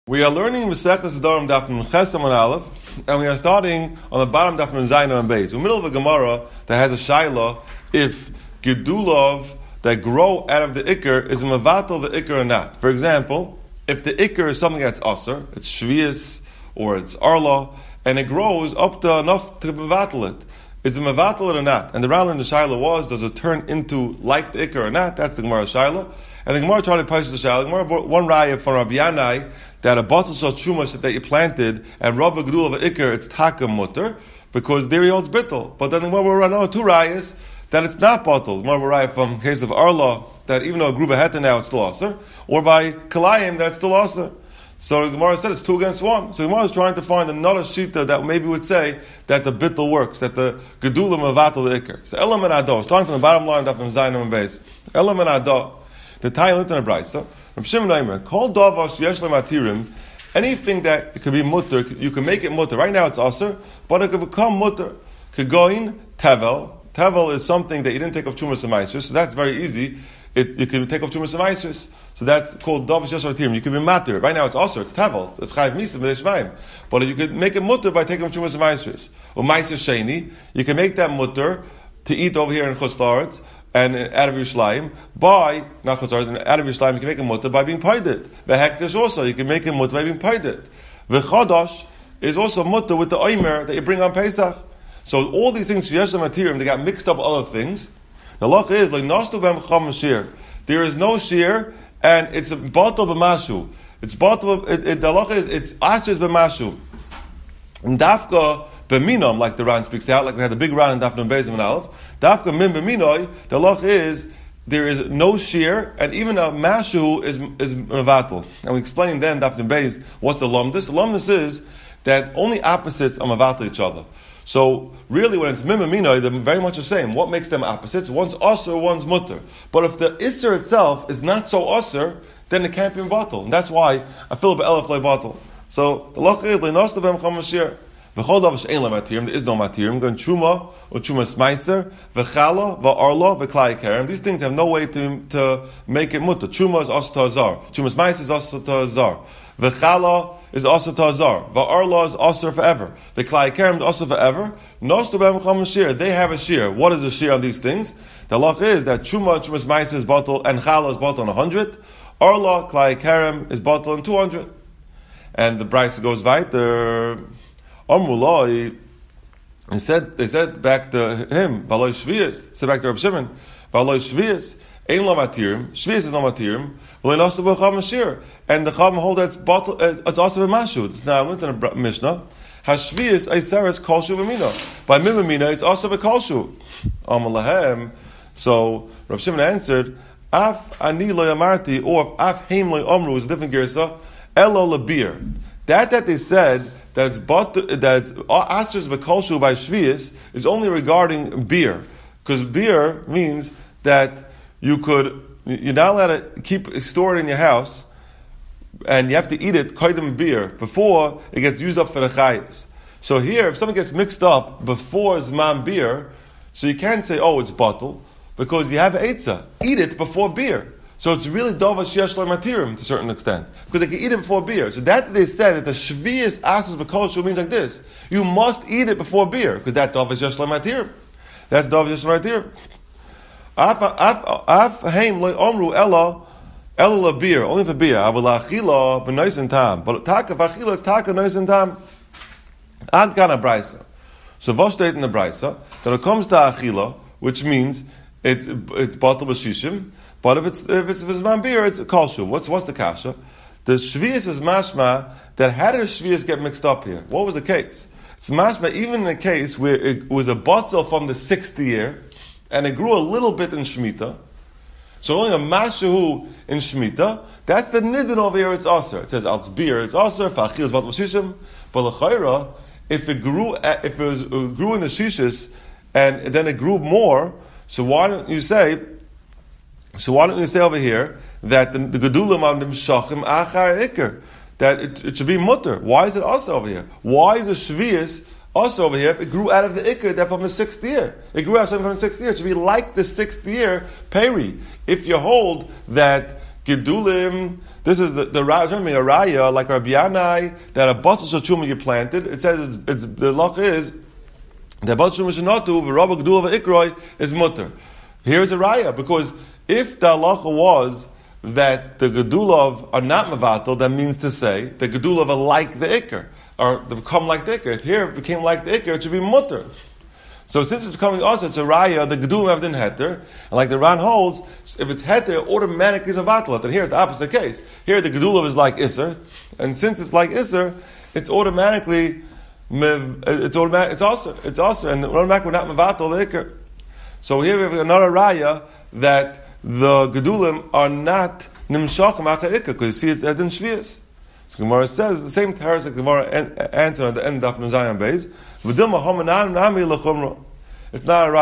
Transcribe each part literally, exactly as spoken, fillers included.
We are learning Masechtas Nedarim Daf Nun Ches Amud Aleph, and we are starting on the bottom Daf Nun Zayin and Beis. In the middle of a Gemara that has a Shaila, if Gedulov that grow out of the Iker is a Mevatel the Iker or not. For example, if the Iker is something that's Aser, it's Shvius or it's Arla, and it grows up to enough to Mevatel it. Is it Mevatel it or not? And the Rambam in the Shaila was, does it turn into like the Iker or not? That's the Gemara Shaila. And the Gemara tried to push the Shaila. The Gemara brought one raya from Rabbi Yanai, that a bottle shal truma that you planted and Rabba Gedul of Iker, it's taka mutter, because there he holds bittul. But then when we run out two rayas, that it's not bottle. One raya from case of Arla, that even though a gruba heta now it's still aser, or by Kalayim that's still aser. So the Gemara said it's two against one. So the Gemara is trying to find another shita that maybe would say that the bittul works, that the Gedulim avatal the Iker. So Elam and Ado, starting from the bottom line of the Zayin and Beis. Elam and Ado, the Tayin Litan and Brayso. From Shimon Aimer, call Davash Yesh Matirim, anything that it could be mutter, you can make it mutter. Right now it's aser, but it could become mutter. Kegoin tevel. Tevel is something that you didn't take off Chumas and Maisers, so that's very easy. It, you can take off Chumas and Maisers. So that's called Davash Yesh Matirim. You can be matter. Right now it's aser, it's tevel, it's chayiv misa v'neshvaim. But you could make it mutter by taking off Chumas and Maisers. Or Maiser Sheni, you can make that mutter to eat over here in Chutz La'aretz, and out of Yerushalayim, by, not Chutzar, out of Yerushalayim, you can make a mutter by being paided. The hekdesh also, you can make a mutter by being paided. The chodosh is also mutter with the oimer that you bring on Pesach. So all these things, Yesh Matirim, they got mixed up with other things. The loch is, like, Nostu Bem Cham Shir. There is no shear, and it's a bottle b'mashu. It's bottle, it, it, the loch is, it's asers b'mashu. And dafka, B'minom, like the Ran speaks out, like we had the big Ran in Daf Nun Beis and Aleph. Dafka min b'minoi, the loch is there is no shear, and even a mashu is is mevatel. And we explained then Daf Nun Beis what's the lomdus. The lomdus is that only opposites are mevatel each other. So really, when it's min b'minoi, they're very much the same. What makes them opposites? One's aser, one's mutter. But if the isser itself is not so aser, then it can't be mevatel, and that's why I feel b'elef le batel. So the loch is le'nosta b'em chamashir. V'chol davash ein matirim, there is no matirim. Going truma or truma smaiser, v'chala, v'arla, v'klai kerem. These things have no way to to make it mutter. Truma is also to azar. Truma smaiser is also to azar. V'chala is also to azar. V'arla is also forever. V'klai kerem is also forever. Nostu b'em cham shir. They have a shear. What is the shear on these things? The halach is that truma, truma smaiser is bottle, and chala is bottle on a hundred. Arla, klai kerem is bottle on two hundred. And the price goes weiter. Amrullah, he said, they said back to him, Valoi Shvius, said back to Reb Shimon, Valoi Shvius, Ein lo matirim, Shvius is no matirim, V'lei nostu b'cham ashir, and the Chacham hold that it's bottle, it's also b'mashu. It's now, I went in a Mishnah, Hashvius, Eiseres, Kolshu v'mino. By Mimamina, it's also v'kolshu. Amalahem, so Reb Shimon answered, Af ani lo yamarti, or Af heim lo omru, is a different girsa, Elo lebir. That that they said, that's but that's asers v'kolshu by shvius is only regarding beer, because beer means that you could you're not allowed to keep store it in your house, and you have to eat it koydem beer before it gets used up for the chayes. So here, if something gets mixed up before zman beer, so you can't say oh it's bottle because you have eitzah. Eat it before beer. So it's really davash yesh matirim to a certain extent, because they can eat it before beer. So that they said that the shvius asas v'kolshu means like this: you must eat it before beer, because that davash yesh matirim. That's davash yesh matirim. Af af af heim lo omru ella ella la beer, only for beer. Avol achila b'noisen tam, but taka v'achila it's taka noisen tam. Ad kana braysa. So Vosh state in the braysa that it comes to achila, which means it's it's bottle b'shishim. But if it's if it's v'zman beer, it's a kolshu. What's what's the kasha? The shvius is mashma that how did shvius get mixed up here? What was the case? It's mashma even in a case where it was a botzel from the sixth year and it grew a little bit in shmita. So only a mashahu in shmita. That's the nidin over here. It's aser. It says alts beer. It's aser. Fa'achil is bottle shishim. But l'chayra, if it grew if it was, it grew in the shishis and then it grew more, so why don't you say? So why don't you say over here that the, the gedulim of the mishachim achar ikr, that it, it should be mutter? Why is it also over here? Why is the shvius also over here? If it grew out of the ikr that from the sixth year, it grew out from the sixth year. It should be like the sixth year peri. If you hold that gedulim This is the the remembering a raya like Rabbi Yanai that a batzal shel truma you planted. It says it's, it's the lach is the batzal truma shenatu v'rabba gedula v'ikroi is mutter. Here's a raya because if the halacha was that the gedulav are not mevatel, that means to say the gedulav are like the ikr or they become like the ikr. If here it became like the ikr, it should be mutter. So since it's becoming also, it's a raya, the gedulim have been heter, and like the Ran holds, if it's heter, automatically it's a vatlat. And here's the opposite case. Here the gedulim is like iser, and since it's like iser, it's automatically, it's automatic, it's also, it's also, and automatically not mevatel the ikr. So here we have another raya that the gedulim are not nimshachim acha ikr, because you see it's edin shvius. So Gemara says the same teres that Gemara answer at the end of Nuzayan Beis. It's not a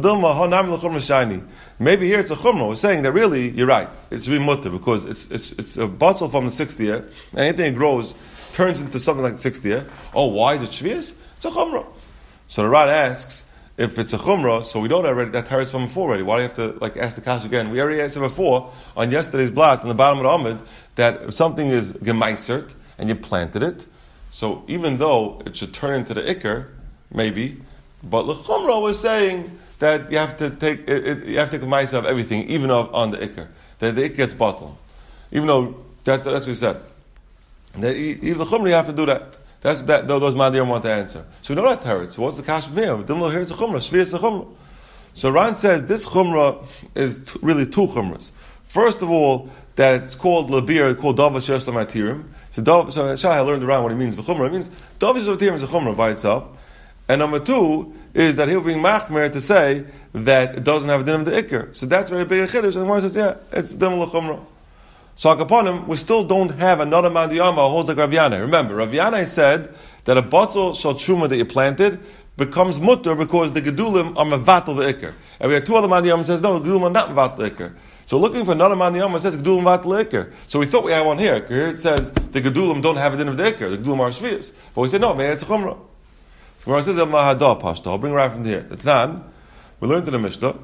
raya. Maybe here it's a chumrah. We're saying that really you're right. It should be mutter because it's it's it's a batzal from the sixth year. Anything that grows turns into something like the sixth year. Oh, why is it shvius? It's a chumrah. So the Rad asks if it's a chumrah. So we know that already. That teres from before already. Why do you have to like ask the kash again? We already asked it before on yesterday's blot on the bottom of the Amud that if something is gemaisert and you planted it. So even though it should turn into the ikr, maybe, but l'chumra was saying that you have to take it, it, you have to take a ma'isa of everything, even of, on the ikr. That the ikr gets bottled, even though that's that's what he said. That even the chumra you have to do that. That's that. Those ma'adir want to answer. So we know that teretz. So what's the kash of mir? Then here's the chumra. Shvi is the chumra. So Ran says this chumra is t- really two chumras. First of all, that it's called labir, called dava shesh lamatirim. So dava, so Shai learned around what it means. B'chumra, it means dava shesh lamatirim is a chumra by itself. And number two is that he'll bring machmer to say that it doesn't have a din of the ikr. So that's very big a chiddush. And the Gemara says, yeah, it's din l'chumra. So upon him, we still don't have another mandiyama who holds like Rav Yanai. Remember, Rav Yanai said that a batzal shal truma that you planted becomes mutter because the gedulim are mevatel the ikr. And we have two other mandiyama who says no, the gedulim are not mevatel the ikr. So looking for another mandiyama that says gedulim mevatel the ikr. So we thought we had one here. Here it says the gedulim don't have a din of the ikr. The gedulim are shvius. But we said no, man, it's a chumrah. So Gemara says Mahada Pashto. I'll bring it right from here. The Tanan, we learned in the Mishnah.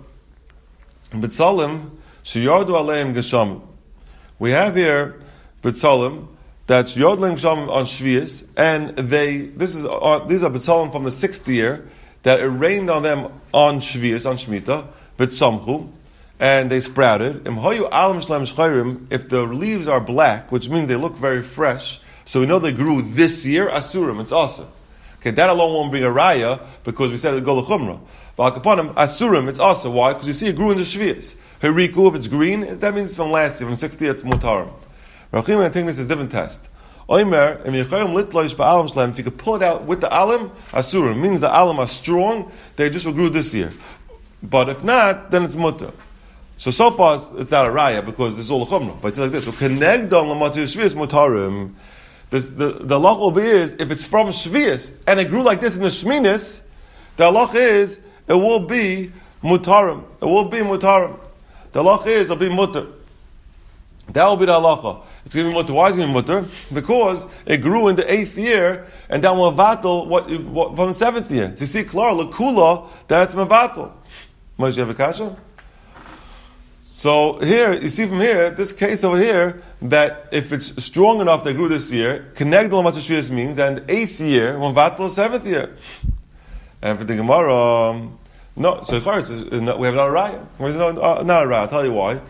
B'tzalim sheyardu aleim geshamim. We have here b'tzalim that sheyardu aleim geshamim on Shvius, and they this is uh, these are b'tzalim from the sixth year that it rained on them on Shvius on Shemitah b'tzamchu, and they sprouted. Im hayu alam shleim shchayrim. If the leaves are black, which means they look very fresh, so we know they grew this year. Asurim, it's awesome. Okay, that alone won't bring a raya because we said it go l'chumra. But upon him, asurim, it's also why because you see it grew into shvius. Heriku, if it's green, that means it's from last year. From sixty, it's mutarim. Rachim, I think this is a different test. Oimer, if you could pull it out with the alim, asurim means the alim are strong. They just grew this year. But if not, then it's mutar. So so far it's not a raya because this is all l'chumra. But it's like this: connecdom l'matzir shvius mutarim. This, the the halach will be is if it's from Shvius and it grew like this in the Shminis, the halach is it will be mutarim. It will be mutarim. The halach is it'll be mutar. That will be the halacha. It's going to be mutar. Why is it going to be mutar? Because it grew in the eighth year and that will mevatel what, what from the seventh year. So you see, klar lekula that's mevatel. Moshe, you have a kasha? So here, you see from here, this case over here, that if it's strong enough that grew this year, connect the Shvius means, and eighth year, one vatal seventh year. And for the Gemara, um, no, so it's, we have not a raya. No, not a raya, I'll tell you why.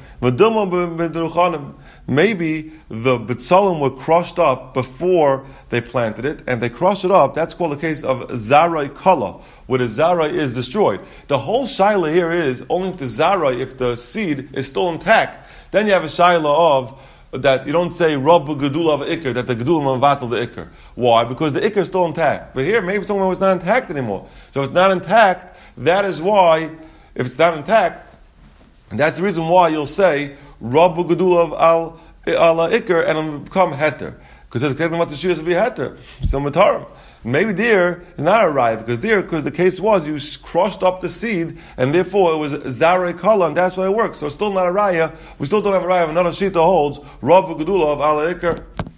Maybe the B'tzalim were crushed up before they planted it, and they crushed it up. That's called the case of Zarai Kala, where the Zarai is destroyed. The whole Shaila here is only if the Zarai, if the seed is still intact, then you have a Shaila of that you don't say Rabbu Gedula of Iker, that the Gedula Mavatal the Iker. Why? Because the Iker is still intact. But here, maybe someone was not intact anymore. So if it's not intact, that is why, if it's not intact, that's the reason why you'll say Rabbu Gedula of Al Ala Iker and it'll become Heter. Because it's going to shoot us to be Heter. So Matarim. Maybe there is not a raya, because there, because the case was you crushed up the seed, and therefore it was Zarei Kala, and that's why it works. So it's still not a raya. We still don't have a raya of another Shita holds Rabbu Gedula of Ala Iker.